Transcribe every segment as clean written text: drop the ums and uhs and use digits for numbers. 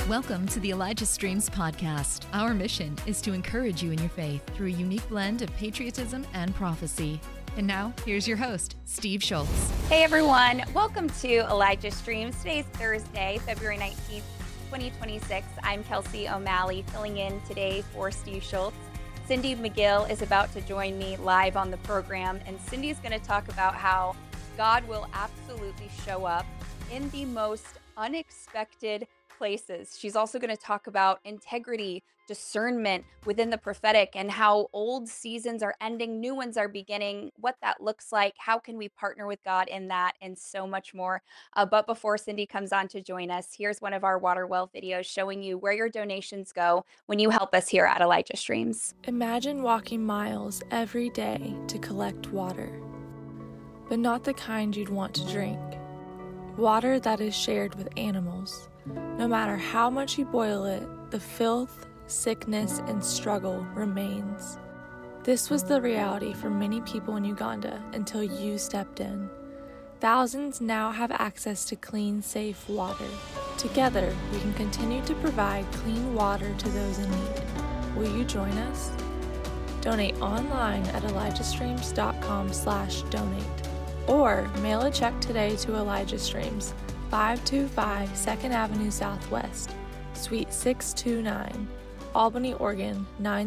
Welcome to the Elijah Streams podcast. Our mission is to encourage you in your faith through a unique blend of patriotism and prophecy. And now, here's your host, Steve Schultz. Hey everyone, welcome to Elijah Streams. Today's Thursday, February 19th, 2026. I'm Kelsey O'Malley, filling in today for Steve Schultz. Cindy McGill is about to join me live on the program, and Cindy's going to talk about how God will absolutely show up in the most unexpected places. She's also going to talk about integrity, discernment within the prophetic, and how old seasons are ending, new ones are beginning, what that looks like, how can we partner with God in that, and so much more. But before Cindy comes on to join us, here's one of our water well videos showing you where your donations go when you help us here at Elijah Streams. Imagine walking miles every day to collect water, but not the kind you'd want to drink. Water that is shared with animals. No matter how much you boil it, the filth, sickness, and struggle remains. This was the reality for many people in Uganda until you stepped in. Thousands now have access to clean, safe water. Together, we can continue to provide clean water to those in need. Will you join us? Donate online at ElijahStreams.com/donate or mail a check today to Elijah Streams, 525 2nd Avenue Southwest, Suite 629, Albany, Oregon,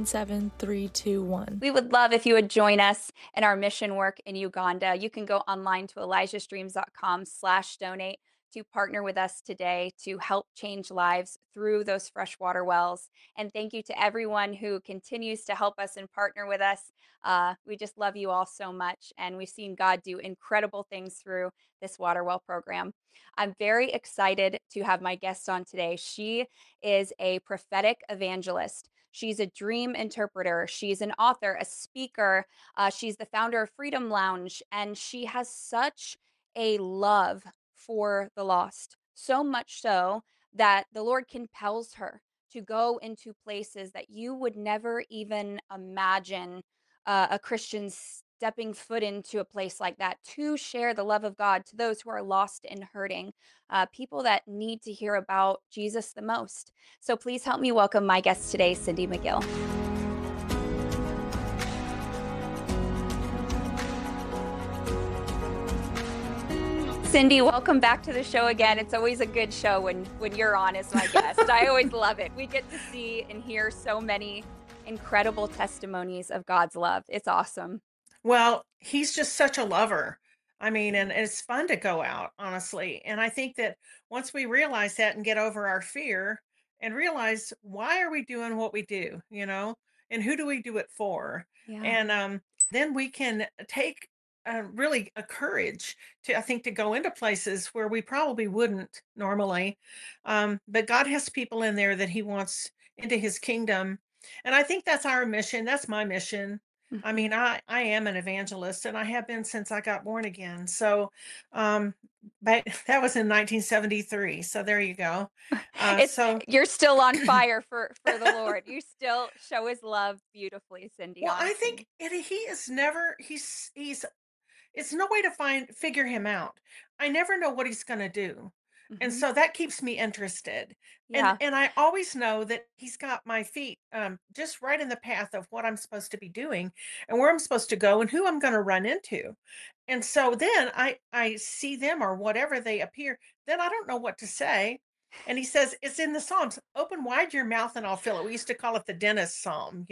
97321. We would love if you would join us in our mission work in Uganda. You can go online to ElijahStreams.com/donate to partner with us today to help change lives through those freshwater wells. And thank you to everyone who continues to help us and partner with us. We just love you all so much. And we've seen God do incredible things through this water well program. I'm very excited to have my guest on today. She is a prophetic evangelist. She's a dream interpreter. She's an author, a speaker. She's the founder of Freedom Lounge, and she has such a love for the lost, so much so that the Lord compels her to go into places that you would never even imagine a Christian stepping foot into a place like that, to share the love of God to those who are lost and hurting, people that need to hear about Jesus the most. So please help me welcome my guest today, Cindy McGill. Cindy, welcome back to the show again. It's always a good show when you're on as my guest. I always love it. We get to see and hear so many incredible testimonies of God's love. It's awesome. Well, he's just such a lover. I mean, and it's fun to go out, honestly. And I think that once we realize that and get over our fear and realize why are we doing what we do, and who do we do it for? Yeah. And then we can take really a courage to, I think, to go into places where we probably wouldn't normally. But God has people in there that he wants into his kingdom. And I think that's our mission. That's my mission. I mean, I am an evangelist, and I have been since I got born again. So, but that was in 1973. So there you go. You're still on fire for the Lord. You still show his love beautifully, Cindy. Well, honestly. I think he is never. He's. It's no way to figure him out. I never know what he's going to do. And so that keeps me interested. Yeah. And I always know that he's got my feet just right in the path of what I'm supposed to be doing and where I'm supposed to go and who I'm going to run into. And so then I see them or whatever they appear, then I don't know what to say. And he says, it's in the Psalms, open wide your mouth and I'll fill it. We used to call it the dentist psalm,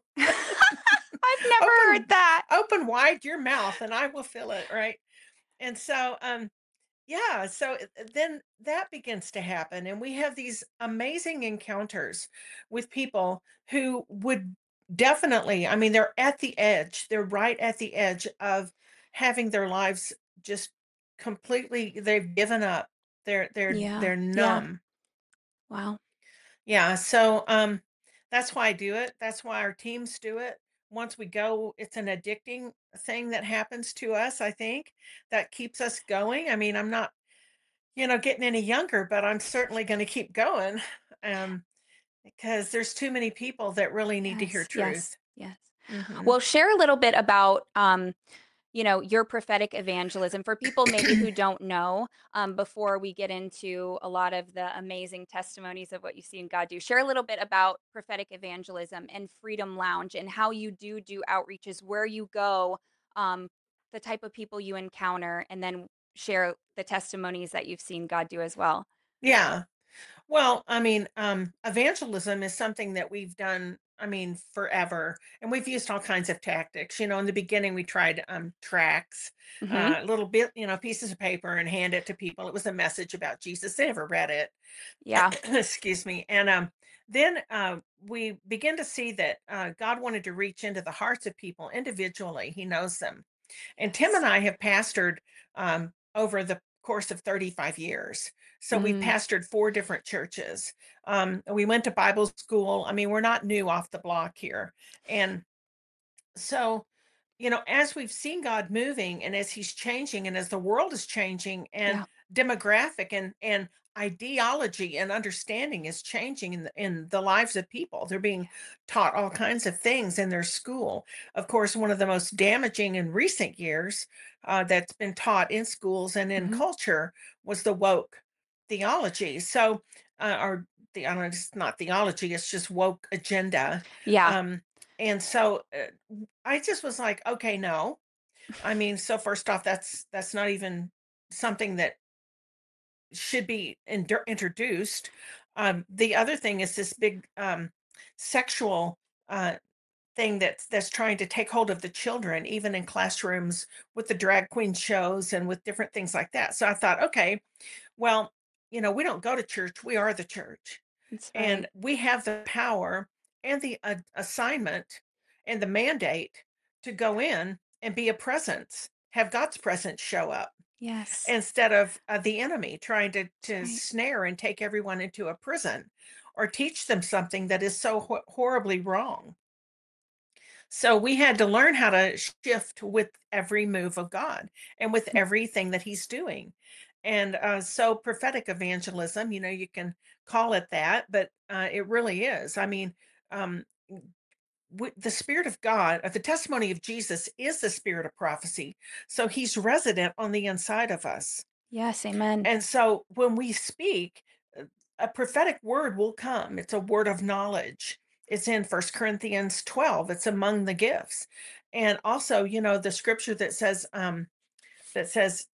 I've never heard that. Open wide your mouth and I will fill it, right? And so yeah, so then that begins to happen. And we have these amazing encounters with people who would definitely, I mean, they're at the edge. They're right at the edge of having their lives just completely, they've given up. They're numb. Wow. Yeah. So that's why I do it. That's why our teams do it. Once we go, it's an addicting thing that happens to us, I think, that keeps us going. I mean, I'm not, getting any younger, but I'm certainly going to keep going because there's too many people that really need to hear truth. Yes. Mhm. Well, share a little bit about your prophetic evangelism for people maybe who don't know, before we get into a lot of the amazing testimonies of what you've seen God do. Share a little bit about prophetic evangelism and Freedom Lounge and how you do outreaches, where you go, um, the type of people you encounter, and then share the testimonies that you've seen God do as well. Yeah. Well, I mean, evangelism is something that we've done, I mean, forever, and we've used all kinds of tactics. In the beginning, we tried tracts, Hmm. little bit, pieces of paper, and hand it to people. It was a message about Jesus. They never read it. Yeah. Excuse me. And then we begin to see that God wanted to reach into the hearts of people individually. He knows them. And Tim Yes. and I have pastored over the course of 35 years. So we've Mm, pastored 4 different churches. We went to Bible school. I mean, we're not new off the block here. And so, as we've seen God moving and as he's changing and as the world is changing and yeah. demographic and ideology and understanding is changing in the lives of people. They're being taught all kinds of things in their school. Of course, one of the most damaging in recent years that's been taught in schools and in Hmm. culture was the woke theology. So, or I don't know, it's not theology, it's just woke agenda. Yeah. Um, and so I just was like, okay, no. I mean, so first off, that's not even something that should be introduced. The other thing is this big sexual uh, thing that's trying to take hold of the children, even in classrooms with the drag queen shows and with different things like that. So I thought, okay, well, we don't go to church; we are the church, That's right. and we have the power and the assignment and the mandate to go in and be a presence, have God's presence show up Yes. instead of the enemy trying to That's to right. snare and take everyone into a prison or teach them something that is so horribly wrong. So we had to learn how to shift with every move of God and with everything that he's doing. And so prophetic evangelism, you can call it that, but it really is. I mean, um, the Spirit of God, the testimony of Jesus is the spirit of prophecy. So he's resident on the inside of us. Yes. Amen. And so when we speak, a prophetic word will come. It's a word of knowledge. It's in First Corinthians 12. It's among the gifts. And also, the scripture that says,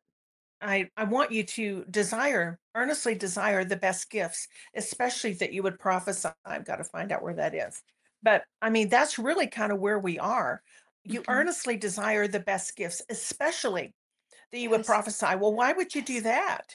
I want you to earnestly desire the best gifts, especially that you would prophesy. I've got to find out where that is. But I mean, that's really kind of where we are. You Hmm. earnestly desire the best gifts, especially that you would Yes. prophesy. Well, why would you do Yes. that?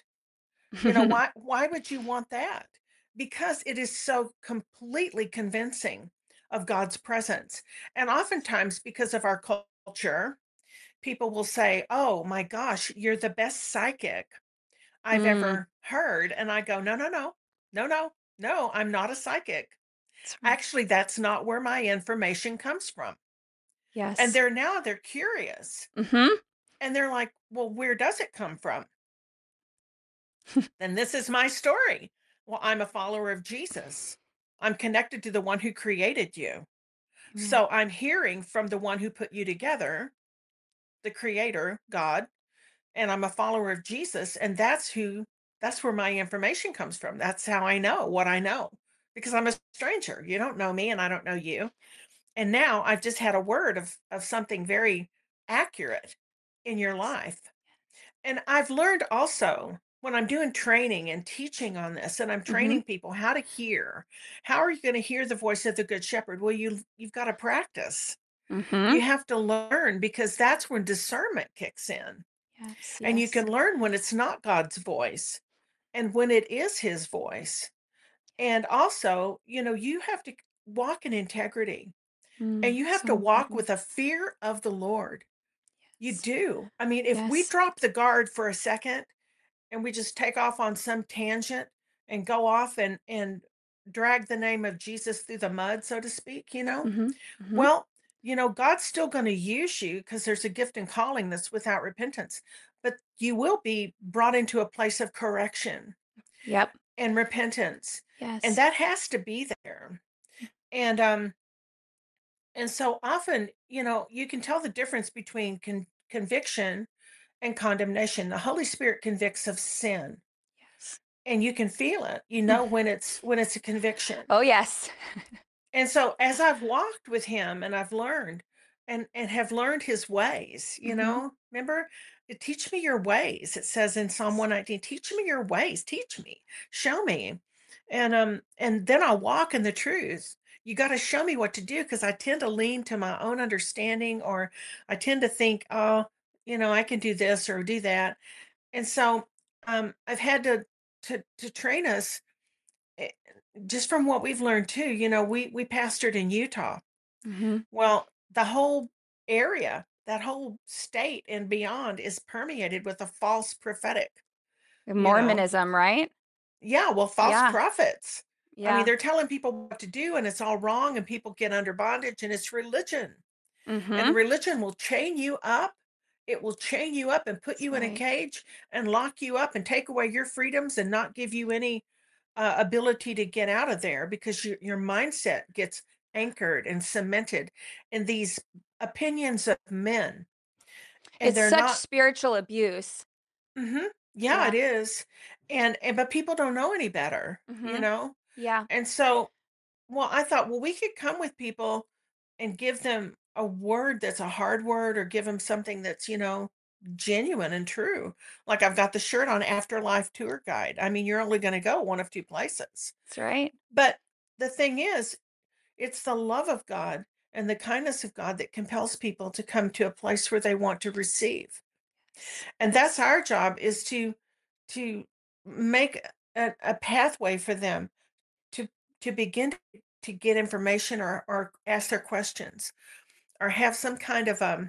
Why would you want that? Because it is so completely convincing of God's presence. And oftentimes because of our culture, people will say, "Oh my gosh, you're the best psychic I've Mm, ever heard." And I go, "No, no, no. No, no. No, I'm not a psychic. that's right. Actually, that's not where my information comes from." And Yes. they're curious. Hmm. And they're like, "Well, where does it come from?" Then this is my story. Well, I'm a follower of Jesus. I'm connected to the one who created you. Amen. So I'm hearing from the one who put you together, the creator, God, and I'm a follower of Jesus. And that's where my information comes from. That's how I know what I know because I'm a stranger. You don't know me and I don't know you. And now I've just had a word of something very accurate in your Yes. life. And I've learned also when I'm doing training and teaching on this, and I'm Hmm. training people how to hear. How are you going to hear the voice of the good shepherd? Well, you've got to practice. Hmm. You have to learn because that's when discernment kicks in. Yes. And you Yes. can learn when it's not God's voice and when it is his voice. And also, you have to walk in integrity and you have So to walk important. with a fear of the Lord. You Yes. do. I mean, if we Yes. drop the guard for a second and we just take off on some tangent and go off and drag the name of Jesus through the mud, so to speak, Hmm. Hmm. well, God's still going to use you because there's a gift and calling that's without repentance, but you will be brought into a place of correction Yep. and repentance. And Yes. that has to be there. And And so often, you can tell the difference between conviction and condemnation. The Holy Spirit convicts of sin, Yes. and you can feel it. You Mm. know when it's a conviction. Oh, yes. And so as I've walked with him and I've learned and have learned his ways, Mhm. remember, teach me your ways. It says in Psalm 119, teach me your ways, teach me, show me. And then I'll walk in the truth. You got to show me what to do because I tend to lean to my own understanding, or I tend to think, oh, I can do this or do that. And so I've had to train us, eh, just from what we've learned too. We pastored in Utah. Mhm. Well, the whole area, that whole state and beyond is permeated with a false prophetic, you know. Mormonism, right? Yeah, well, false Yeah. prophets. I mean, Yeah. they're telling people what to do and it's all wrong and people get under bondage, and it's religion. And Mhm. religion will chain you up. It will chain you up and put That's you in a right. cage and lock you up and take away your freedoms and not give you any ability to get out of there, because your mindset gets anchored and cemented in these opinions of men, and It's they're such not. spiritual abuse. Yeah, it Yeah. is. And but people don't know any better, Mhm. Yeah. and so, well, I thought, well, we could come with people and give them a word that's a hard word, or give them something that's, genuine and true. Like, I've got the shirt on, Afterlife Tour Guide. I mean, you're only going to go one of two places. That's right. But the thing is, it's the love of God and the kindness of God that compels people to come to a place where they want to receive. Yes. And that's Yes. our job, is to make a pathway for them to begin to get information, or ask their questions, or have some kind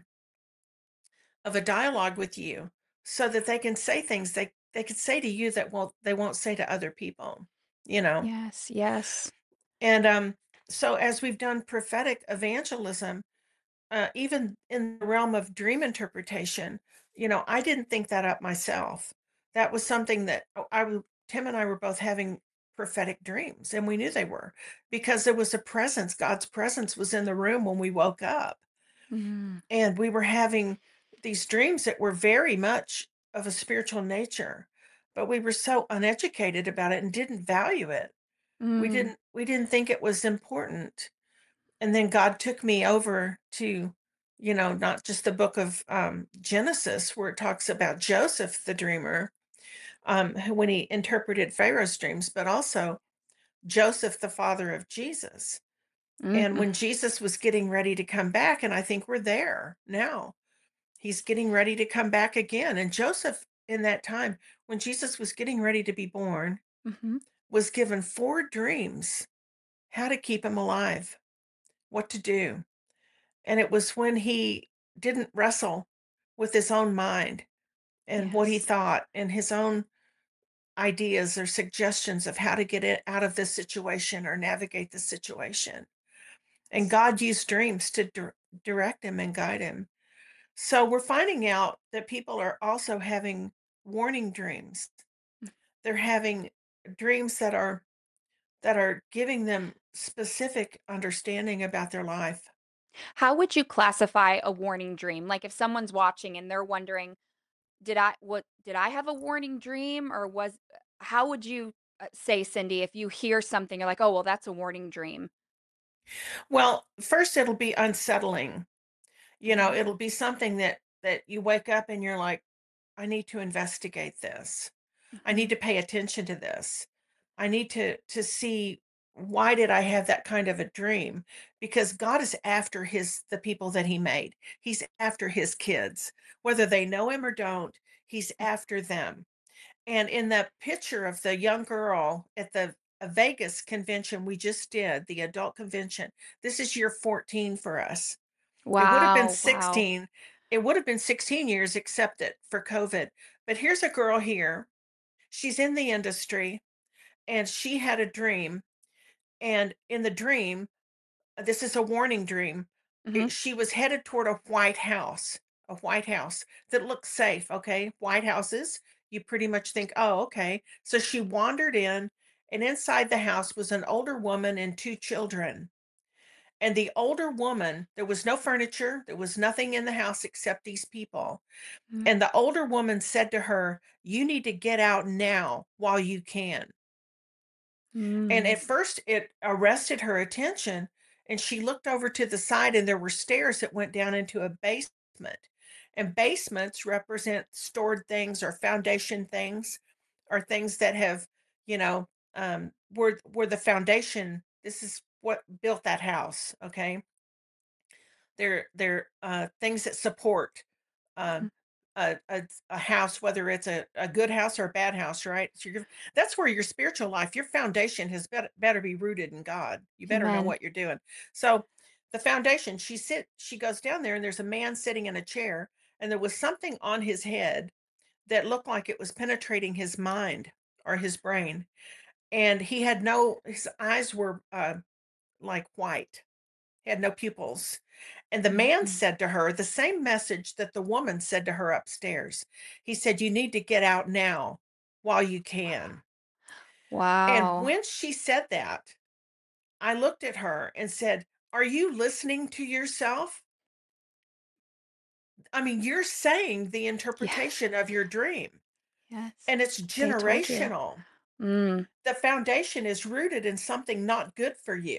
of a dialogue with you, so that they can say things they could say to you that they won't say to other people, you know. Yes. Yes. And so as we've done prophetic evangelism, even in the realm of dream interpretation, I didn't think that up myself. That was something that, Tim and I were both having prophetic dreams, and we knew they were, because there was a presence. God's presence was in the room when we woke up, Mm. and we were having these dreams that were very much of a spiritual nature, but we were so uneducated about it and didn't value it. We Mm. didn't we didn't think it was important. And then God took me over to, not just the book of Genesis, where it talks about Joseph the dreamer, when he interpreted Pharaoh's dreams, but also Joseph, the father of Jesus. And Mm. when Jesus was getting ready to come back, and I think we're there now, he's getting ready to come back again. And Joseph, in that time, when Jesus was getting ready to be born, Mhm. was given four dreams, how to keep him alive, what to do. And it was when he didn't wrestle with his own mind and what he Yes. thought and his own ideas or suggestions of how to get it out of this situation or navigate the situation. And God used dreams to direct him and guide him. So we're finding out that people are also having warning dreams. They're having dreams that are giving them specific understanding about their life. How would you classify a warning dream? Like if someone's watching and they're wondering, did I have a warning dream or was how would you say, Cindy, if you hear something you're like, "Oh, well, that's a warning dream." Well, first it'll be unsettling. Mhm. It'll be something that you wake up and you're like, I need to investigate this. I need Mhm. to pay attention to this. I need to see, why did I have that kind of a dream? Because God is after the people that he made. He's after his kids. Whether they know him or don't, he's after them. And in the picture of the young girl at the Vegas convention we just did, the adult convention, this is year 14 for us. It would have been Wow, wow. 16. It would have been 16 years except that for COVID. But here's a girl here. She's in the industry, and she had a dream. And in the dream, this is a warning dream. Mhm. She was headed toward a White House that looked safe. Okay. White Houses, you pretty much think, oh, okay. So she wandered in, and inside the house was an older woman and two children. And the older woman, there was no furniture, there was nothing in the house except these people. Mhm. And the older woman said to her, "You need to get out now while you can." And Mm. at first, it arrested her attention, and she looked over to the side, and there were stairs that went down into a basement. And basements represent stored things or foundation things, or things that have, you know, were the foundation. This is what built that house. Okay, they're things that support Mhm. um, a house, whether it's a good house or a bad house, right? So that's where your spiritual life, your foundation has better be rooted in God. You better know Amen. what you're doing. So the foundation, she goes down there, and there's a man sitting in a chair, and there was something on his head that looked like it was penetrating his mind or his brain, and he had no his eyes were like white. He had no pupils. And the man Mhm. said to her the same message that the woman said to her upstairs. He said, "You need to get out now while you can." And Wow. when she said that, I looked at her and said, "Are you listening to yourself? I mean, you're saying the Yes. interpretation of your dream, Yes. and it's They told you. generational. Mm. The foundation is rooted in something not good for you.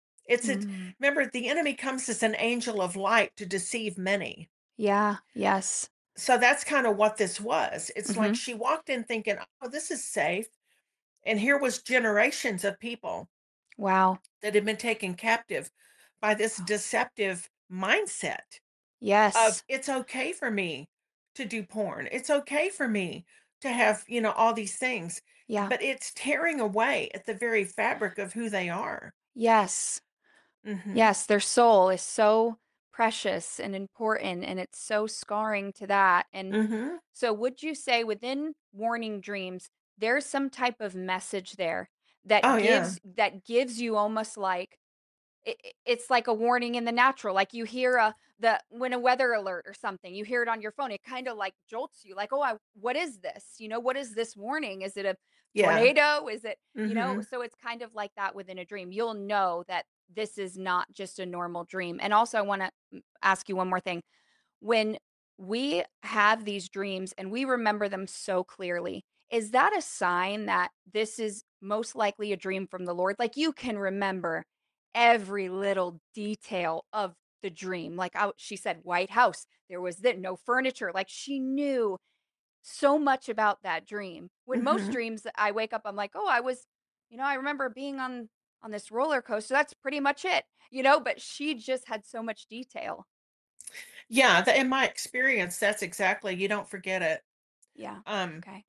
Mm. Remember, the enemy comes as an angel of light to deceive many. Yeah. Yes. So that's kind of what this was. It's like Mhm. she walked in thinking, "Oh, this is safe." And here was generations of people Wow. that had been taken captive by this deceptive mindset of, Yes. it's okay for me to do porn. It's okay for me to have, all these things. Yeah. But it's tearing away at the very fabric of who they are. Yes. Mhm. Yes, their soul is so precious and important, and it's so scarring to that. And Mhm. so, would you say within warning dreams, there's some type of message there Oh that yeah. gives you almost like it's like a warning in the natural, like you hear the when a weather alert or something, you hear it on your phone, it kind of like jolts you, like, oh, what is this? What is this warning? Is it a Yeah. tornado? Is it, Mhm. so it's kind of like that within a dream. You'll know that this is not just a normal dream. And also, I want to ask you one more thing. When we have these dreams and we remember them so clearly, is that a sign that this is most likely a dream from the Lord? Like you can remember every little detail of the dream. Like she said, White House, there was no furniture. Like she knew so much about that dream. When most Mhm. dreams, I wake up, I'm like, oh, I remember being on this roller coaster. That's pretty much it. But she just had so much detail. Yeah, in my experience, that's exactly, you don't forget it. Yeah. Okay.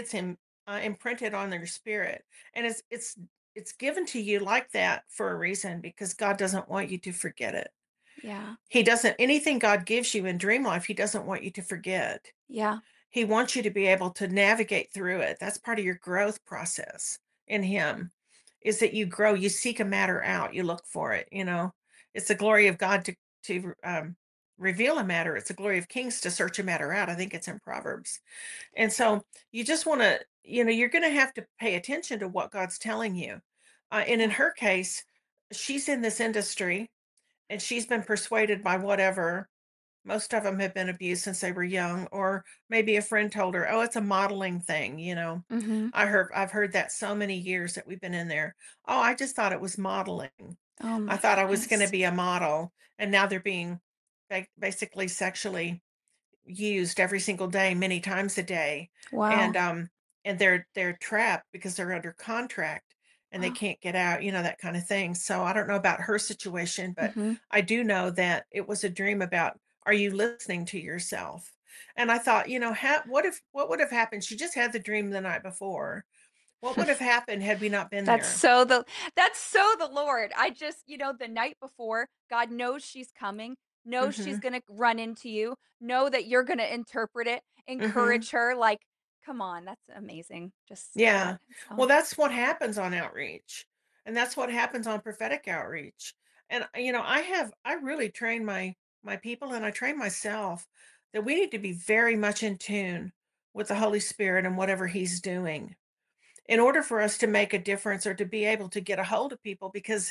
It's imprinted on their spirit, and it's given to you like that for a reason, because God doesn't want you to forget it. Yeah. He doesn't Anything God gives you in dream life, he doesn't want you to forget. Yeah. He wants you to be able to navigate through it. That's part of your growth process in him, is that you grow, you seek a matter out, you look for it. It's the glory of God to reveal a matter. It's the glory of kings to search a matter out. I think it's in Proverbs. And so you just want to, you're going to have to pay attention to what God's telling you. And in Yeah. her case, she's in this industry, and she's been persuaded by whatever. Most of them have been abused since they were young, or maybe a friend told her, "Oh, it's a modeling thing." Mhm. I've heard that so many years that we've been in there. "Oh, I just thought it was modeling. Oh I my thought I was going to goodness. be a model." And now they're being basically sexually used every single day, many times a day, and Wow. they're trapped because they're under contract, and they Wow. can't get out, that kind of thing. So I don't know about her situation, but Mhm. I do know that it was a dream about, are you listening to yourself? And I thought, what would have happened? She just had the dream the night before. What would have happened had we not been That's there? so the that's so the Lord. I just, the night before, God knows she's coming, knows she's Mhm. gonna run into you, know that you're gonna interpret it, Mhm. encourage her, like, come on, that's amazing. Just that. Yeah. Well, So that's what happens on outreach. And that's what happens on prophetic outreach. And I really train my people, and I train myself, that we need to be very much in tune with the Holy Spirit and whatever he's doing, in order for us to make a difference or to be able to get a hold of people, because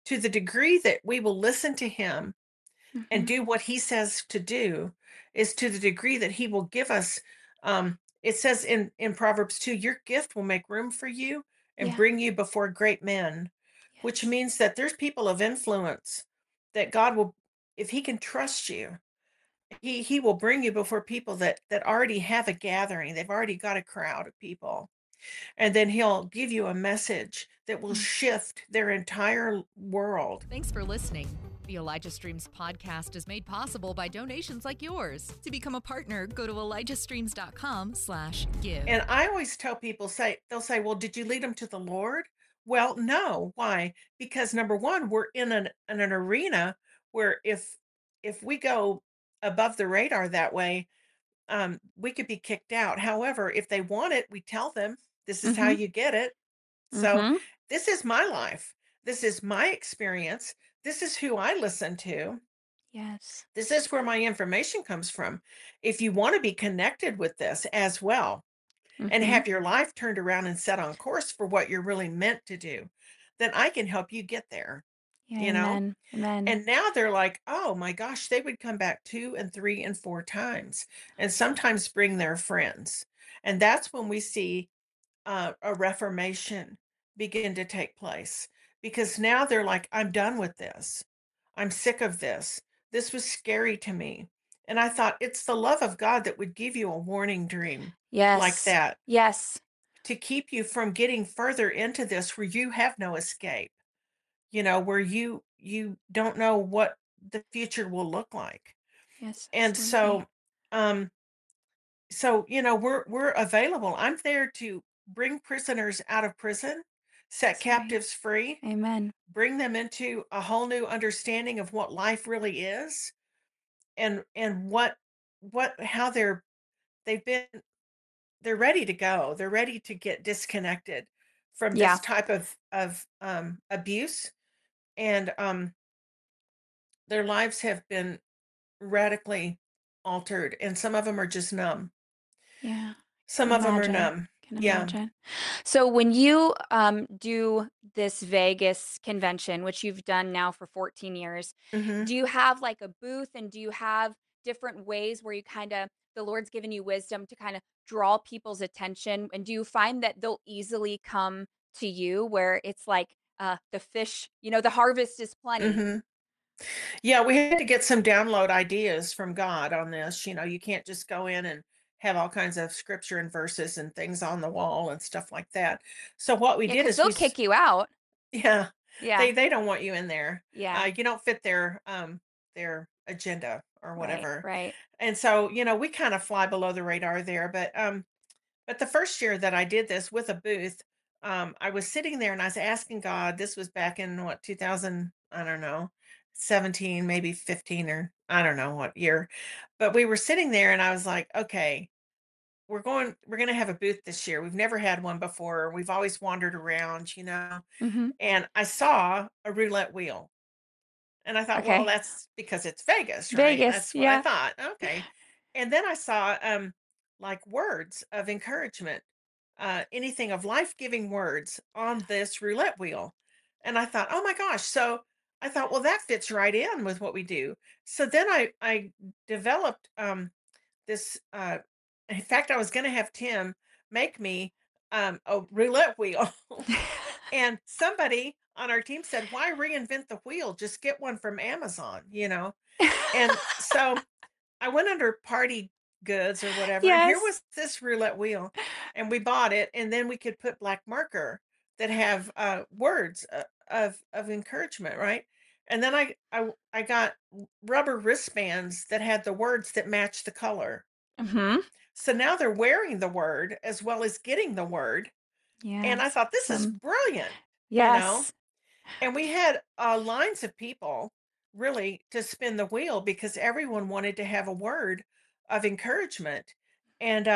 to the degree that we will listen to him and Mhm. do what he says to do, is to the degree that he will give us. It says in Proverbs 2, your gift will make room for you and Yeah. bring you before great men, which Yes. means that there's people of influence that God will, if he can trust you, he will bring you before people that already have a gathering. They've already got a crowd of people. And then he'll give you a message that will Mm. shift their entire world. Thanks for listening. The Elijah Streams podcast is made possible by donations like yours. To become a partner, go to ElijahStreams.com/give. And I always tell people, they'll say, well, did you lead them to the Lord? Well, no. Why? Because number one, we're in an arena where if we go above the radar that way, we could be kicked out. However, if they want it, we tell them this is how Mhm. you get it. So Mhm. this is my life. This is my experience. This is who I listen to. Yes. This is where my information comes from. If you want to be connected with this as well and Mhm. have your life turned around and set on course for what you're really meant to do, then I can help you get there, Yeah, you know? amen. Amen. And now they're like, oh my gosh, they would come back 2 and 3 and 4 times and sometimes bring their friends. And that's when we see a reformation begin to take place, because now they're like, I'm done with this. I'm sick of this. This was scary to me. And I thought, it's the love of God that would give you a warning dream like Yes. that Yes. to keep you from getting further into this where you have no escape, where you don't know what the future will look like. Yes, And absolutely. um we're available. I'm there to bring prisoners out of prison, set That's right. captives free, Amen. bring them into a whole new understanding of what life really is, and what how they've been they're ready to go. They're ready to get disconnected from Yeah. this type of abuse, and their lives have been radically altered, and some of them are just numb. Yeah. Some Can of them are imagine. numb. Can Yeah. imagine. So when you do this Vegas convention, which you've done now for 14 years, Mhm. do you have like a booth and do you have different ways where you kind of the Lord's given you wisdom to kind of draw people's attention? And do you find that they'll easily come to you where it's like the fish, the harvest is plenty? Mhm. Yeah, we had to get some download ideas from God on this. You can't just go in and have all kinds of scripture and verses and things on the wall and stuff like that. So what we Yeah, did because is they'll kick you out. yeah, Yeah. they don't want you in there. Yeah. You don't fit their agenda or Right. whatever. Right. And so, we kind of fly below the radar there, but the first year that I did this with a booth, I was sitting there and I was asking God, this was back in what, 2000, I don't know, 17, maybe 15, or I don't know what year. But we were sitting there and I was like, okay, we're going to have a booth this year. We've never had one before. We've always wandered around. Mm-hmm. And I saw a roulette wheel. And I thought, well, Okay. that's because it's Vegas, right? Vegas. That's what I Yeah. thought. Okay. And then I saw like words of encouragement, anything of life-giving words on this roulette wheel. And I thought, oh my gosh. So I thought, well, that fits right in with what we do. So then I developed this in fact, I was gonna have Tim make me a roulette wheel. And somebody on our team said, why reinvent the wheel? Just get one from Amazon. And so I went under party goods or whatever, and here Yes. was this roulette wheel, and we bought it, and then we could put black marker that have words of encouragement, right? And then I got rubber wristbands that had the words that matched the color. Mhm. So now they're wearing the word as well as getting the word. And I Yes. thought, this is Awesome. brilliant, you know? Yes. And we had lines of people really to spin the wheel because everyone wanted to have a word of encouragement. And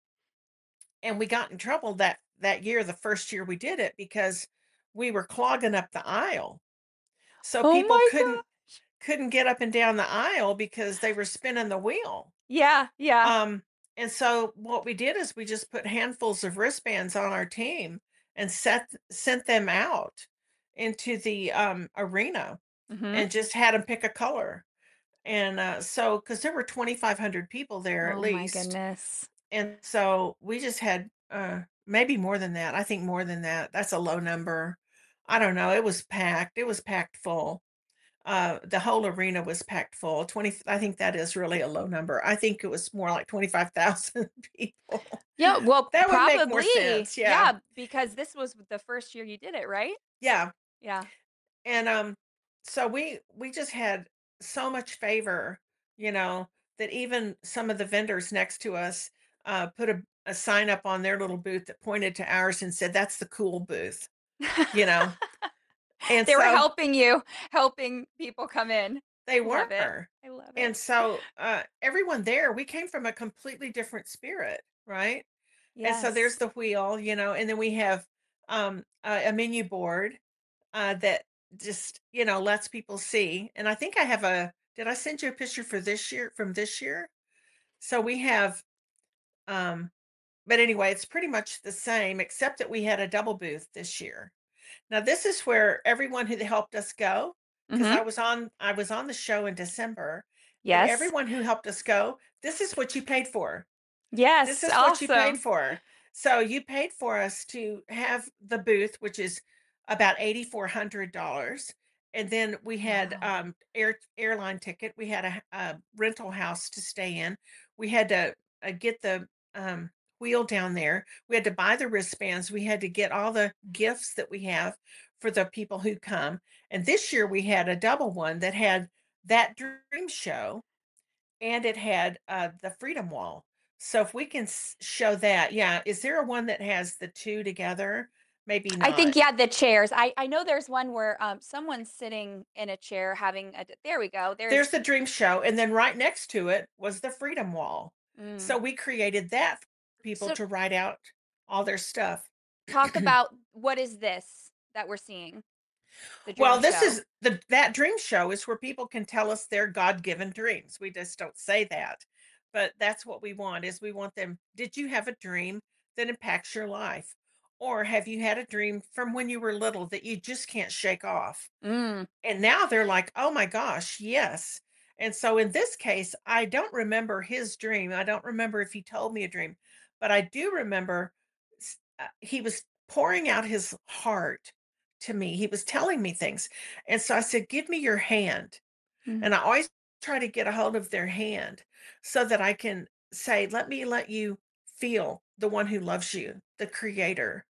and we got in trouble that year, the first year we did it, because we were clogging up the aisle. So Oh people my couldn't gosh. get up and down the aisle because they were spinning the wheel. Yeah, yeah. Um, and so what we did is we just put handfuls of wristbands on our team and sent them out. into the arena Mhm. and just had them pick a color. And so, because there were 2,500 people there at Oh my least, goodness. and so we just had maybe more than that. I think more than that. That's a low number. I don't know. It was packed. It was packed full. The whole arena was packed full. 20, I think that is really a low number. I think it was more like 25,000 people. Yeah, well, That would make more probably. sense. Yeah. Yeah, because this was the first year you did it, right? Yeah. Yeah. And so we just had so much favor, you know, that even some of the vendors next to us put a sign up on their little booth that pointed to ours and said, "That's the cool booth," you know. And They were so helping you, helping people come in. they I love it. were. I love it. And so everyone there, we came from a completely different spirit, right? And so there's Yes. the wheel, you know, and then we have a menu board that just, you know, lets people see. And I think I have did I send you a picture for this year from this year? So we have, um, but anyway, it's pretty much the same, except that we had a double booth this year. Now this is where everyone who helped us go, because Mhm. I was on the show in December, and Yes. everyone who helped us go, this is what you paid for. This Yes, is what you paid awesome. for. So you paid for us to have the booth, which is about $8,400. And then we had Wow. airline ticket. We had a rental house to stay in. We had to get the wheel down there. We had to buy the wristbands. We had to get all the gifts that we have for the people who come. And this year we had a double one that had that dream show and it had, the Freedom Wall. So if we can show that, yeah. Is there a one that has the two together? Maybe I think, not. yeah, the chairs. I know there's one where, someone's sitting in a chair having a there we go. There's There's the Dream Show, and then right next to it was the Freedom Wall. mm. So we created that for people So to write out all their stuff. talk about what is this that we're seeing? The Well, dream this show. is that dream show is where people can tell us their God-given dreams. We just don't say that. But that's what we want is we want them, did you have a dream that impacts your life? Or have you had a dream from when you were little that you just can't shake off? Mm. And now they're like, "Oh my gosh, yes." And so in this case, I don't remember his dream. I don't remember if he told me a dream, but I do remember he was pouring out his heart to me. He was telling me things. And so I said, "Give me your hand." Mm. And I always try to get a hold of their hand so that I can say, "Let me let you feel the one who loves you, the creator."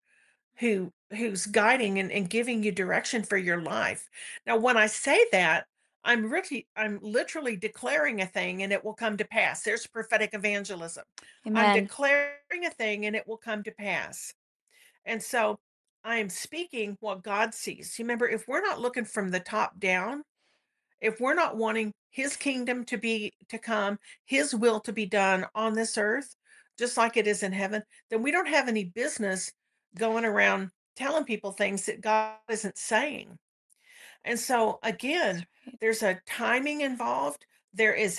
Who's guiding and giving you direction for your life. Now, when I say that, I'm literally declaring a thing and it will come to pass. There's prophetic evangelism. I'm Amen. declaring a thing and it will come to pass. And so I am speaking what God sees. Remember, if we're not looking from the top down, if we're not wanting his kingdom to come, his will to be done on this earth, just like it is in heaven, then we don't have any business going around telling people things that God isn't saying. And so That's again, right. there's a timing involved. There is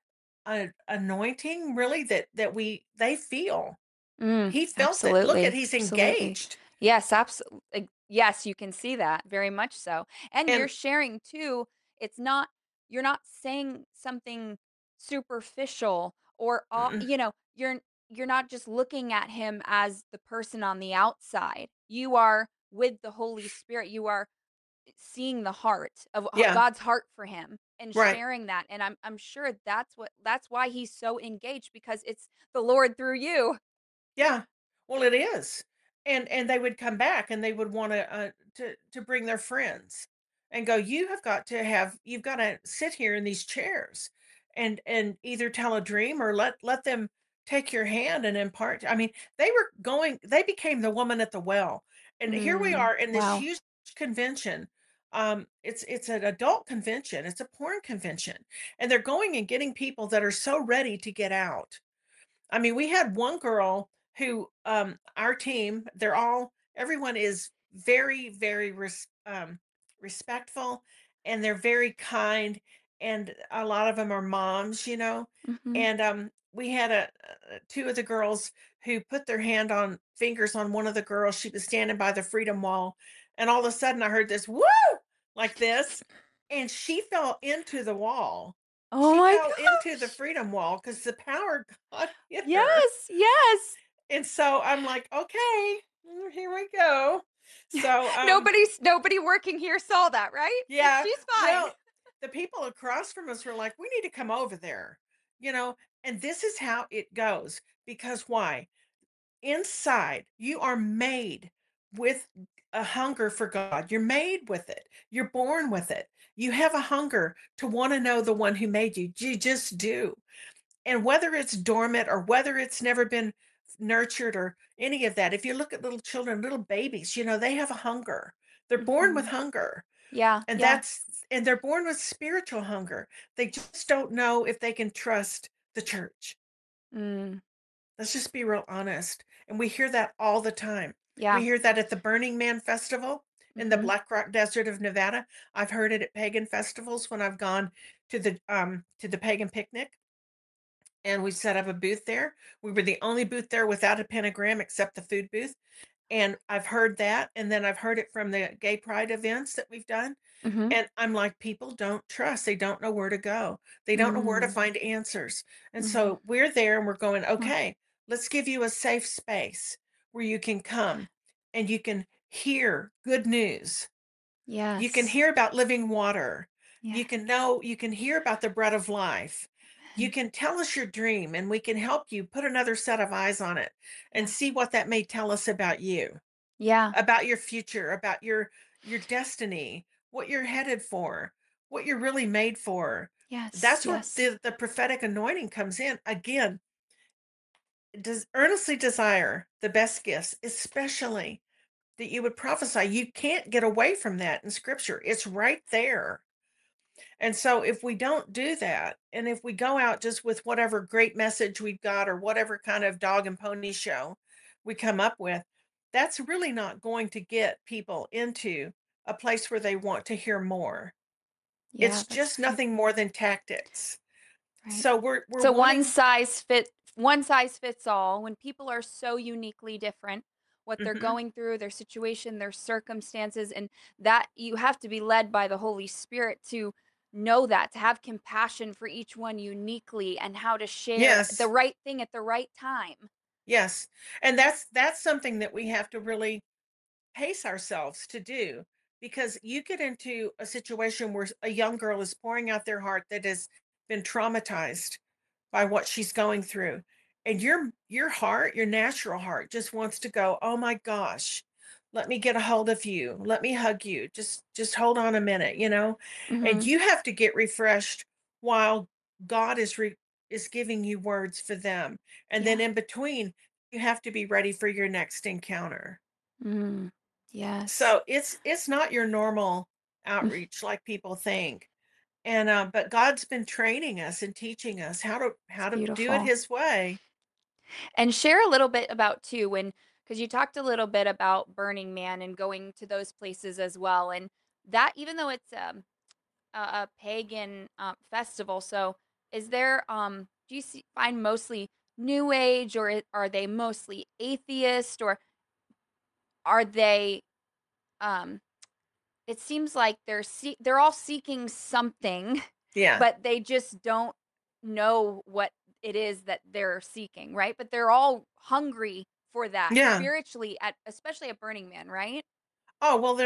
a anointing really that they feel. Mm. He felt it. Look at Absolutely. he's Absolutely. engaged. Yes, absolutely. Yes, you can see that very much so. And you're And sharing too, it's not you're not saying something superficial or all, mm, you're not just looking at him as the person on the outside. You are with the Holy Spirit. You are seeing the heart of yeah, God's heart for him and right. sharing that. And I'm sure that's why he's so engaged because it's the Lord through you. Yeah. Well, it is. And they would come back and they would wanna, to bring their friends and go, you've gotta sit here in these chairs and either tell a dream or let them take your hand and impart. I mean, they became the woman at the well. And here we Mm, are in this wow. huge convention. It's an adult convention, it's a porn convention, and they're going and getting people that are so ready to get out. I mean, we had one girl who, our team, everyone is very, very respectful and they're very kind. And a lot of them are moms, you know. Mhm. And we had two of the girls who put their fingers on one of the girls. She was standing by the Freedom Wall. and all of a sudden I heard this, "Woo!" like this, and she fell into the wall. Oh She my fell into the gosh. freedom wall because the power God hit her. Yes, yes. And so I'm like, "Okay, here we go." So, Nobody working here saw that, right? So yeah, she's fine. well, the people across from us were like, "We need to come over there," you know, and this is how it goes, because why? Inside, you are made with a hunger for God. You're made with it. You're born with it. You have a hunger to wanna know the one who made you. You just do. And whether it's dormant or whether it's never been nurtured or any of that, if you look at little children, little babies, they have a hunger. They're born with Mhm. hunger. Yeah, And yeah. they're born with spiritual hunger. They just don't know if they can trust the church. Mm, Let's just be real honest. And we hear that all the time. We yeah. hear that at the Burning Man Festival in the Mhm. Black Rock Desert of Nevada. I've heard it at pagan festivals when I've gone to the pagan picnic and we set up a booth there. We were the only booth there without a pentagram except the food booth. And I've heard that, and then I've heard it from the gay pride events that we've done. Mhm. And I'm like, people don't trust. They don't know where to go. They don't know where to Mm, find answers. And mhm. so we're there and we're going, Wow. okay, let's give you a safe space where you can come and you can hear good news. You can Yes. hear about living water. Yeah. You can hear about the bread of life. You And can tell us your dream and we can help you put another set of eyes on it and yeah. see what that may tell us about you, Yeah. about your future, about your destiny, what you're headed for, what you're really made for. Yes, That's where yes. the prophetic anointing comes in. Again, does earnestly desire the best gifts, especially that you would prophesy. You can't get away from that in scripture. It's right there. And so if we don't do that, and if we go out just with whatever great message we've got or whatever kind of dog and pony show we come up with, that's really not going to get people into a place where they want to hear more. Yeah, It's that's just right. nothing more than tactics. Right. So we're So wanting. one size fits all when people are so uniquely different, what they're Mhm. going through, their situation, their circumstances, and that you have to be led by the Holy Spirit to know that, to have compassion for each one uniquely and how to share the Yes. right thing at the right time. Yes. And that's something that we have to really pace ourselves to do, because you get into a situation where a young girl is pouring out their heart that has been traumatized by what she's going through, and your heart, your natural heart, just wants to go, oh my gosh, let me get a hold of you, let me hug you, just hold on a minute, and Mhm. you have to get refreshed while God is giving you words for them, and then Yeah. in between you have to be ready for your next encounter. Mm. Yes. So it's not your normal Mm, outreach like people think. And but God's been training us and teaching us it's how to do it beautiful. his way. And share a little bit about too when because you talked a little bit about Burning Man and going to those places as well. And that even though it's a pagan festival, so is there do you find mostly new age or are they mostly atheist or are they um it seems like they're all seeking something, Yeah. but they just don't know what it is that they're seeking, right? But they're all hungry for that Yeah. spiritually at especially at Burning Man, right? Oh, well,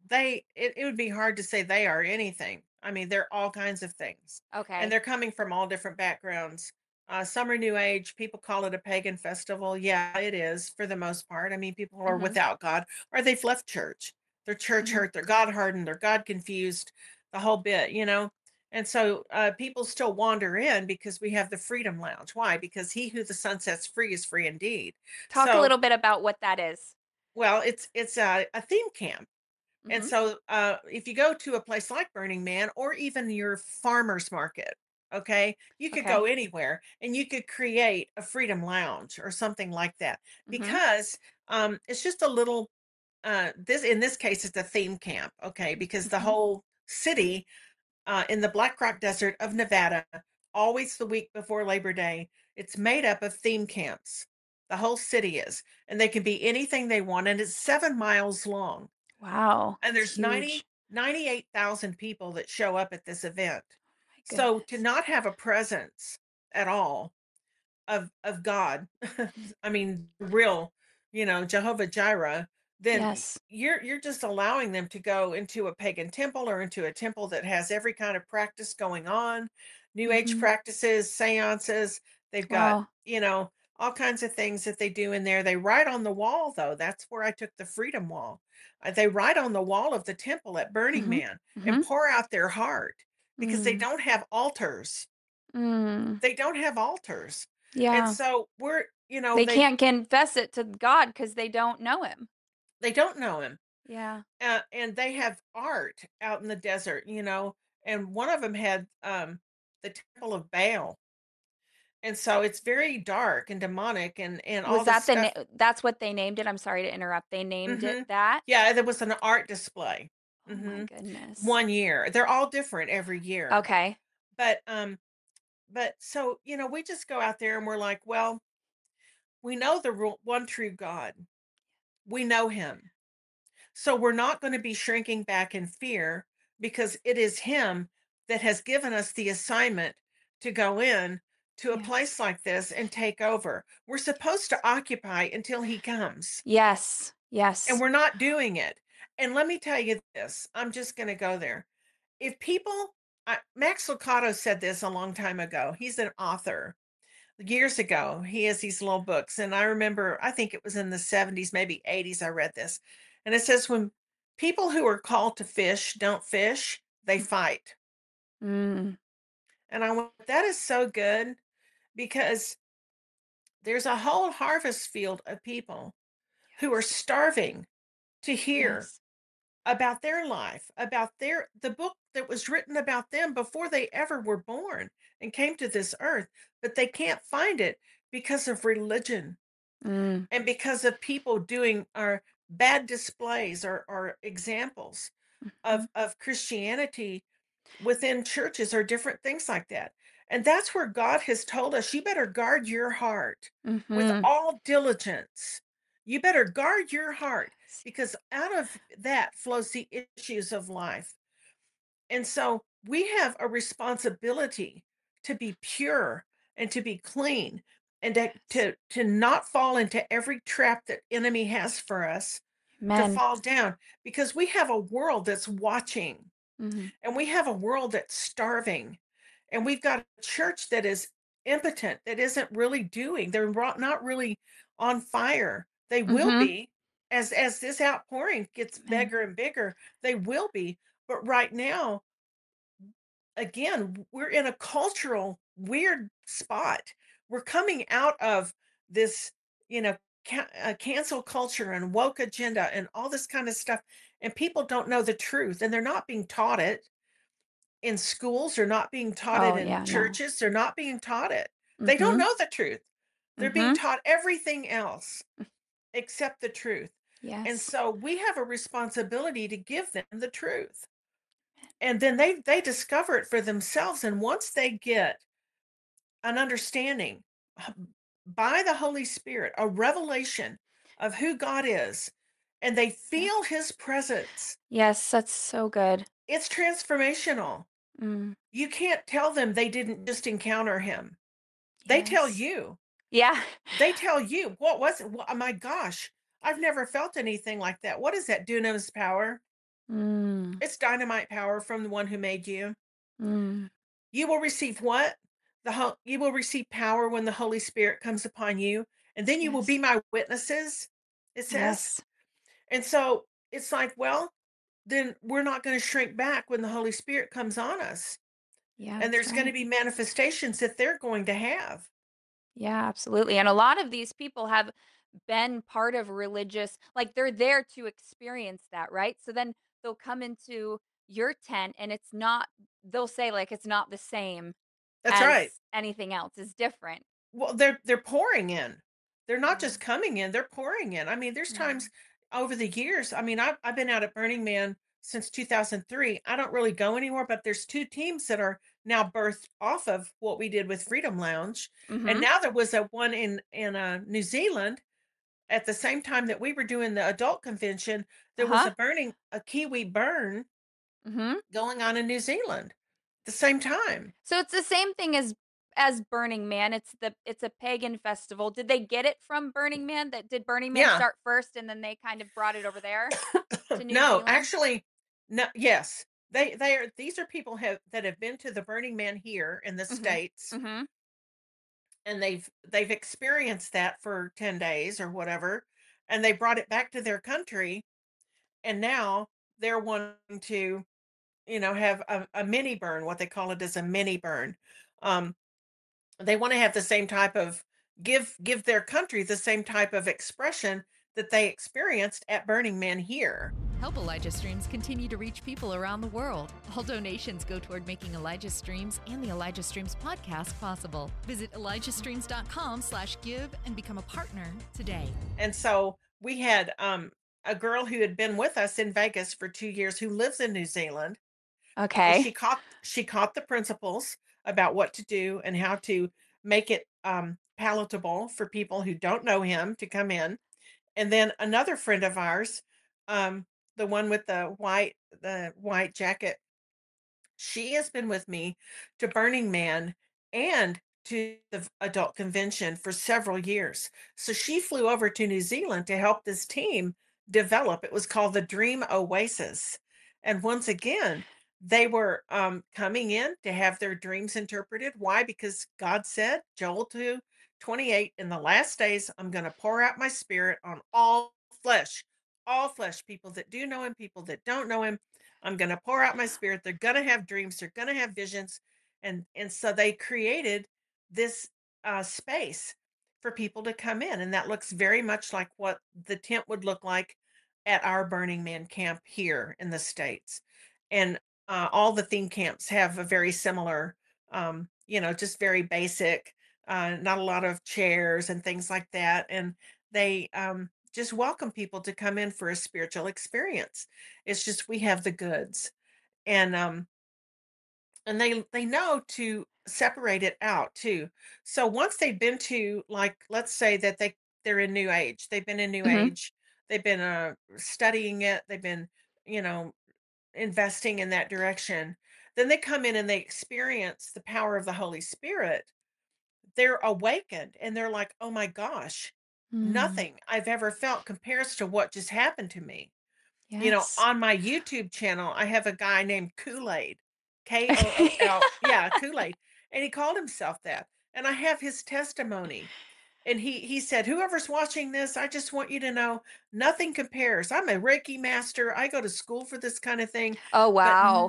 it would be hard to say they are anything. I mean, they're all kinds of things. And Okay. they're coming from all different backgrounds. Some are new age. People call it a pagan festival. Yeah, it is for the most part. I mean, people are Mhm. without God or they've left church. They're church Mhm. hurt, they're God hardened, they're God confused, the whole bit. And so people still wander in because we have the Freedom Lounge. Why? Because he who the sun sets free is free indeed. Talk a So, little bit about what that is. well, it's a theme camp, and Mhm. so, if you go to a place like Burning Man or even your farmer's market, okay, you could Okay. go anywhere and you could create a freedom lounge or something like that, Mhm. because it's just a little. In this case, it's a theme camp, okay, because the Mhm. whole city in the Black Rock Desert of Nevada, always the week before Labor Day, it's made up of theme camps. The whole city is, and they can be anything they want, and it's 7 miles long. Wow. And It's there's huge. 98,000 people that show up at this event. My So to goodness. not have a presence at all of God, I mean, real, Jehovah Jireh, then Yes. you're just allowing them to go into a pagan temple or into a temple that has every kind of practice going on, new age Mhm. practices, seances. They've got, Wow. all kinds of things that they do in there. They write on the wall though. That's where I took the Freedom Wall. They write on the wall of the temple at Burning Mhm. Man and Mhm. pour out their heart because they Mm. don't have altars. Mm. They don't have altars. And Yeah. so we're, They can't confess it to God because they don't know him. they don't know him. Yeah. And they have art out in the desert, and one of them had the Temple of Baal. And so it's very dark and demonic and all Was this that the stuff. that's what they named it? I'm sorry to interrupt. They named it Hmm. that? Yeah, there was an art display. Oh my Hmm. goodness. 1 year. They're all different every year. Okay. But so, we just go out there and we're like, well, we know the one true God. We know him. So we're not going to be shrinking back in fear because it is him that has given us the assignment to go in to a place Yes. like this and take over. We're supposed to occupy until he comes, Yes. and Yes. we're not doing it. And let me tell you this, I'm just going to go there. If people, Max Lucado said this a long time ago. He's an author. Years ago, he has these little books, and I remember, I think it was in the 70s, maybe 80s, I read this. And it says, when people who are called to fish don't fish, they fight. Mm. And I went, that is so good, because there's a whole harvest field of people who are Yes. starving to hear Yes. about their life, about the book that was written about them before they ever were born and came to this earth, but they can't find it because of religion. Mm. And because of people doing our bad displays or examples Mhm. of Christianity within churches or different things like that. And that's where God has told us, you better guard your heart with Mhm. all diligence. You better guard your heart, Yes. because out of that flows the issues of life. And so we have a responsibility to be pure and to be clean, and to Yes. not fall into every trap that enemy has for us to Amen. fall down, because we have a world that's watching, Mhm. and we have a world that's starving, and we've got a church that is impotent, that isn't really doing, they're not really on fire. They will Mhm. be as this outpouring gets Amen. bigger and bigger. They will be. But right now, again, we're in a cultural weird spot. We're coming out of this, you know, cancel culture and woke agenda and all this kind of stuff. And people don't know the truth, and they're not being taught it in schools. They're not being taught it Oh, in yeah, no. churches. They're not being taught it. They don't Mhm. know the truth. They're being Mhm. taught everything else except the truth. And Yes. so we have a responsibility to give them the truth, and then they discover it for themselves. And once they get an understanding, uh, by the Holy Spirit, a revelation of who God is, and they Yeah. feel his presence, Yes, that's so good. it's transformational. Mm. You can't tell them they didn't just encounter him. They tell Yes. you. Yeah. They tell you, what was it? Oh my gosh, I've never felt anything like that. What is that dunamis power? Mm. It's dynamite power from the one who made you. Mm. You will receive what? You will receive power when the Holy Spirit comes upon you, and then you will be Yes. my witnesses, it says. Yes. And so it's like, well, then we're not going to shrink back when the Holy Spirit comes on us. Yeah, And that's there's going to right. be manifestations that they're going to have. Yeah, absolutely. And a lot of these people have been part of religious, like they're there to experience that, right? So then they'll come into your tent and it's not, they'll say like it's not the same That's as right. anything else, it's different. Well, they're pouring in. They're not Yeah. just coming in, they're pouring in. I mean, there's Yeah. times over the years, I mean, I've been out at Burning Man since 2003. I don't really go anymore, but there's 2 teams that are now birthed off of what we did with Freedom Lounge. And Mhm. now there was a one in New Zealand, at the same time that we were doing the adult convention, there was Uh-huh. a Kiwi burn Mhm. going on in New Zealand the same time. So it's the same thing as Burning Man. It's a pagan festival. Did they get it from Burning Man? That did Burning Man Yeah. start first and then they kind of brought it over there to New No, Zealand? actually, no, yes. They are these are people that have been to the Burning Man here in the Mhm. States, Mhm. and they've experienced that for 10 days or whatever, and they brought it back to their country, and now they're wanting to, have a mini burn. What they call it is a mini burn. Um, they want to have the same type of give their country the same type of expression that they experienced at Burning Man here. Help Elijah Streams continue to reach people around the world. All donations go toward making Elijah Streams and the Elijah Streams podcast possible. Visit ElijahStreams.com/give and become a partner today. And so we had a girl who had been with us in Vegas for 2 years who lives in New Zealand, and Okay. she caught the principles about what to do and how to make it palatable for people who don't know him to come in. And then another friend of ours, um, the one with the white jacket, she has been with me to Burning Man and to the adult convention for several years. So she flew over to New Zealand to help this team develop. It was called the Dream Oasis. And once again, they were coming in to have their dreams interpreted. Why? Because God said, Joel 2:28, in the last days, I'm going to pour out my spirit on all flesh, people that do know him, people that don't know him. I'm going to pour out my spirit. They're going to have dreams. They're going to have visions. And so they created this space for people to come in. And that looks very much like what the tent would look like at our Burning Man camp here in the States. And all the theme camps have a very similar, just very basic, not a lot of chairs and things like that. And they just welcome people to come in for a spiritual experience. It's just we have the goods, and they know to separate it out too. So once they've been to, like, let's say that they're in New Age, they've been in New Mhm. Age, they've been studying it, they've been, investing in that direction. Then they come in and they experience the power of the Holy Spirit. They're awakened and they're like, oh my gosh, Mm. nothing I've ever felt compares to what just happened to me. Yes. On my YouTube channel, I have a guy named Kool-Aid, Kool, yeah, Kool-Aid, and he called himself that. And I have his testimony. And he said, "Whoever's watching this, I just want you to know nothing compares. I'm a Reiki master. I go to school for this kind of thing, Oh, but wow.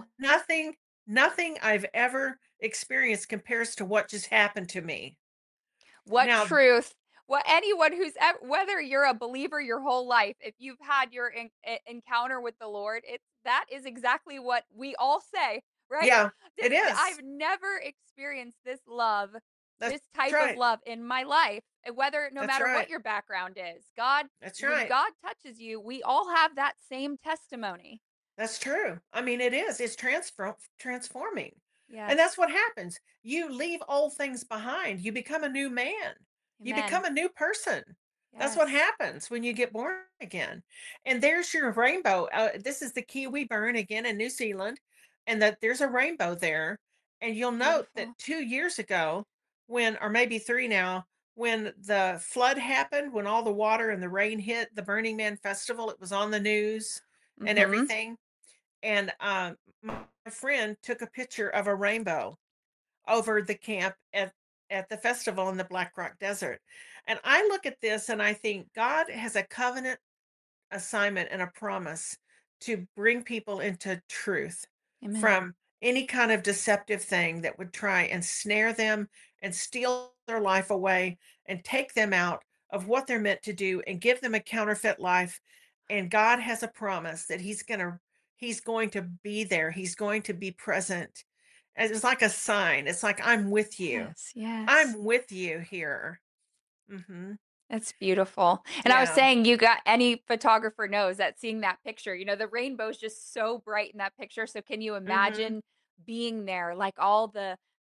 nothing I've ever experienced compares to what just happened to me." What Now, truth? What anyone who's whether you're a believer your whole life, if you've had your encounter with the Lord, it's that is exactly what we all say, right? yeah, it is. I've never experienced this love, That's this type of right. love in my life, whether no That's matter what right. your background is. God, That's when right. God touches you, we all have that same testimony. That's true. I mean, it is. It's transforming. And Yes. that's what happens. You leave old things behind. You become a new man. You become Amen. a new person. That's what Yes. happens when you get born again. And there's your rainbow. This is the Kiwi burn again in New Zealand, and that there's a rainbow there. And you'll note Beautiful. that 2 years ago, or maybe three now, when the flood happened, when all the water and the rain hit the Burning Man Festival, it was on the news and Mhm. everything. And my friend took a picture of a rainbow over the camp at the festival in the Black Rock Desert. And I look at this and I think God has a covenant assignment and a promise to bring people into truth Amen. from any kind of deceptive thing that would try and snare them and steal their life away and take them out of what they're meant to do and give them a counterfeit life. And God has a promise that he's going to be there. He's going to be present. And it's like a sign. It's like, I'm with you. Yes, yes. I'm with you here. Mhm. It's beautiful. And I was Yeah. saying you got any photographer knows that seeing that picture, the rainbow's just so bright in that picture. So can you Mhm. imagine being there, like all the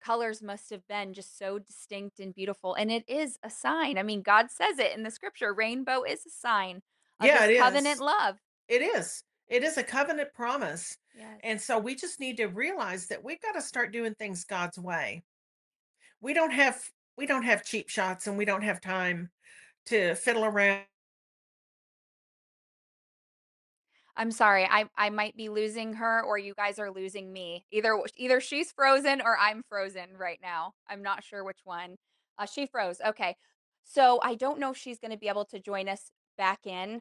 colors must have been just so distinct and beautiful. And it is a sign. I mean, God says it in the scripture. Rainbow is a sign of Yeah, his it covenant is. love. It is. It is a covenant promise. Yes. And so we just need to realize that we've got to start doing things God's way. We don't have cheap shots, and we don't have time to fiddle around. I'm sorry. I might be losing her or you guys are losing me. Either she's frozen or I'm frozen right now. I'm not sure which one. She froze. Okay. So I don't know if she's going to be able to join us back in.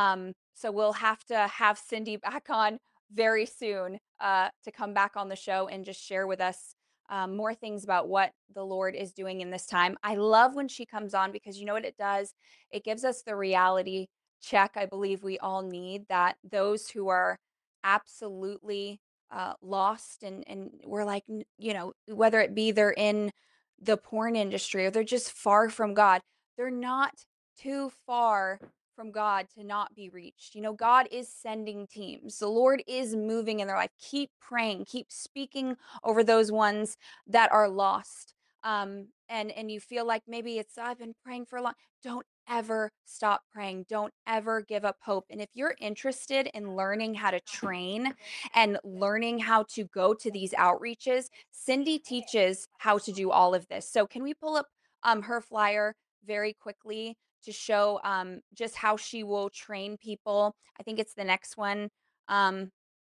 So we'll have to have Cindy back on very soon to come back on the show and just share with us more things about what the Lord is doing in this time. I love when she comes on because you know what it does? It gives us the reality check I believe we all need, that those who are absolutely lost and we're like, whether it be they're in the porn industry or they're just far from God, they're not too far from God to not be reached. God is sending teams. The Lord is moving in their life. Keep praying, keep speaking over those ones that are lost. And you feel like maybe it's I've been praying for a long. Don't ever stop praying. Don't ever give up hope. And if you're interested in learning how to train and learning how to go to these outreaches, Cindy teaches how to do all of this. So can we pull up her flyer very quickly to show just how she will train people? I think it's the next one. Um,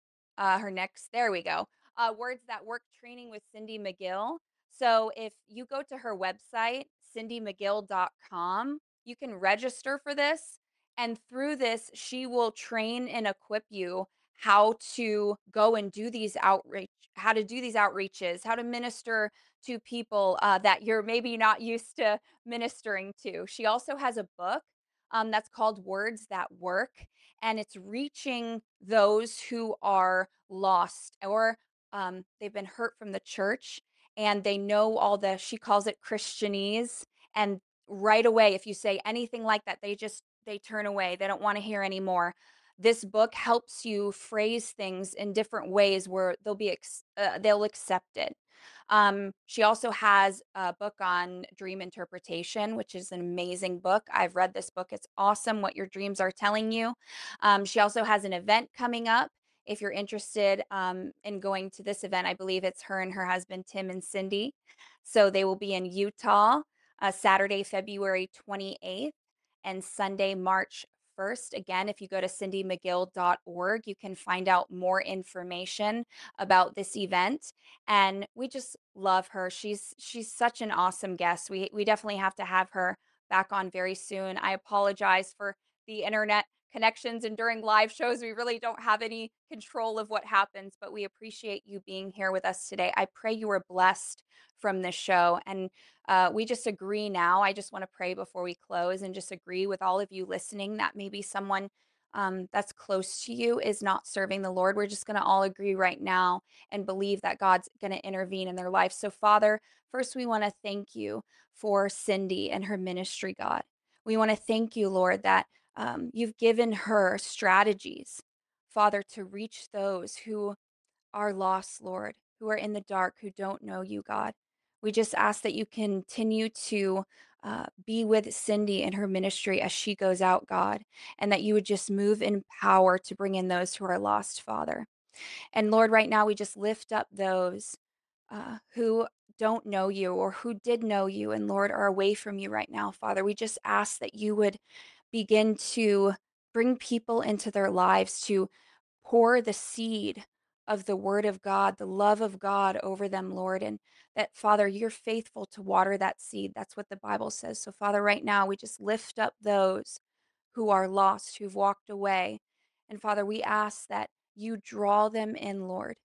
her next, there we go. Words That Work training with Cindy McGill. So if you go to her website, cindymcgill.com, you can register for this. And through this, she will train and equip you how to go and do these how to do these outreaches, how to minister to people that you're maybe not used to ministering to. She also has a book that's called Words That Work, and it's reaching those who are lost or they've been hurt from the church and they know all the, she calls it Christianese. And right away, if you say anything like that, they turn away. They don't want to hear anymore. This book helps you phrase things in different ways where they'll accept it. She also has a book on dream interpretation, which is an amazing book. I've read this book. It's awesome what your dreams are telling you. She also has an event coming up. If you're interested in going to this event, I believe it's her and her husband, Tim and Cindy. So they will be in Utah, Saturday, February 28th and Sunday, March 1st. Again, if you go to cindymcgill.org, you can find out more information about this event. And we just love her. She's such an awesome guest. We definitely have to have her back on very soon. I apologize for the internet connections and during live shows we really don't have any control of what happens, but we appreciate you being here with us today. I pray you were blessed from this show, and we just agree now. I just want to pray before we close and just agree with all of you listening that maybe someone that's close to you is not serving the Lord. We're just going to all agree right now and believe that God's going to intervene in their life. So Father, first we want to thank you for Cindy and her ministry, God. We want to thank you, Lord, that you've given her strategies, Father, to reach those who are lost, Lord, who are in the dark, who don't know you, God. We just ask that you continue to be with Cindy and her ministry as she goes out, God, and that you would just move in power to bring in those who are lost, Father. And Lord, right now we just lift up those who don't know you or who did know you and Lord are away from you right now, Father. We just ask that you would begin to bring people into their lives to pour the seed of the word of God, the love of God over them, Lord. And that, Father, you're faithful to water that seed. That's what the Bible says. So, Father, right now, we just lift up those who are lost, who've walked away. And, Father, we ask that you draw them in, Lord.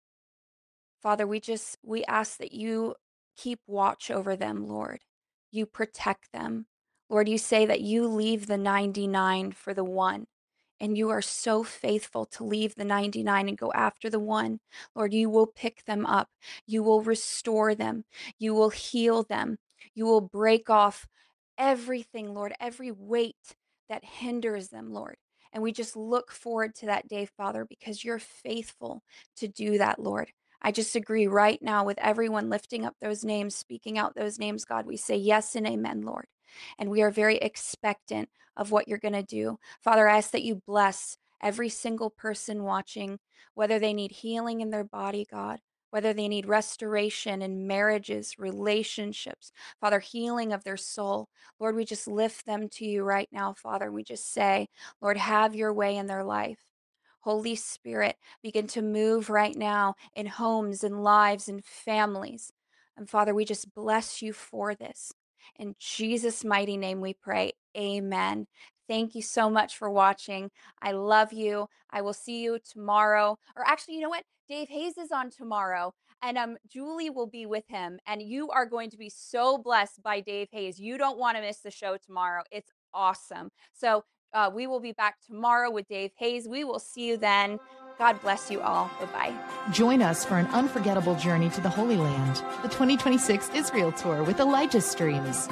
Father, we ask that you keep watch over them, Lord. You protect them. Lord, you say that you leave the 99 for the one. And you are so faithful to leave the 99 and go after the one. Lord, you will pick them up. You will restore them. You will heal them. You will break off everything, Lord, every weight that hinders them, Lord. And we just look forward to that day, Father, because you're faithful to do that, Lord. I just agree right now with everyone lifting up those names, speaking out those names, God. We say yes and amen, Lord. And we are very expectant of what you're going to do. Father, I ask that you bless every single person watching, whether they need healing in their body, God, whether they need restoration in marriages, relationships, Father, healing of their soul. Lord, we just lift them to you right now, Father. We just say, Lord, have your way in their life. Holy Spirit, begin to move right now in homes and lives and families. And Father, we just bless you for this. In Jesus' mighty name we pray. Amen. Thank you so much for watching. I love you. I will see you tomorrow. Or actually, you know what? Dave Hayes is on tomorrow, and Julie will be with him. And you are going to be so blessed by Dave Hayes. You don't want to miss the show tomorrow. It's awesome. So we will be back tomorrow with Dave Hayes. We will see you then. God bless you all. Bye-bye. Join us for an unforgettable journey to the Holy Land, the 2026 Israel Tour with Elijah Streams.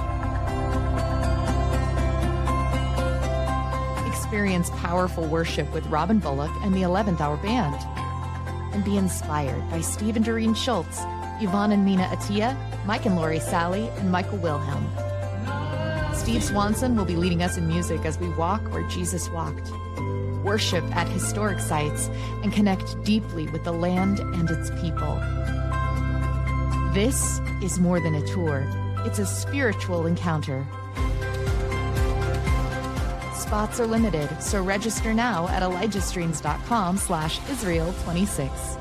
Experience powerful worship with Robin Bullock and the 11th Hour Band. And be inspired by Steve and Doreen Schultz, Yvonne and Mina Attia, Mike and Lori Sally, and Michael Wilhelm. Steve Swanson will be leading us in music as we walk where Jesus walked, worship at historic sites, and connect deeply with the land and its people. This is more than a tour. It's a spiritual encounter. Spots are limited, so register now at ElijahStreams.com/Israel26.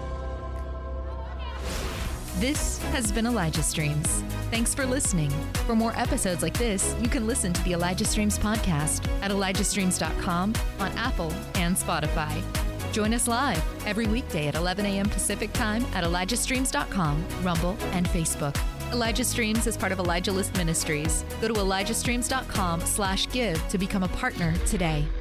This has been Elijah Streams. Thanks for listening. For more episodes like this, you can listen to the Elijah Streams podcast at ElijahStreams.com, on Apple and Spotify. Join us live every weekday at 11 a.m. Pacific Time at ElijahStreams.com, Rumble, and Facebook. Elijah Streams is part of Elijah List Ministries. Go to ElijahStreams.com/give to become a partner today.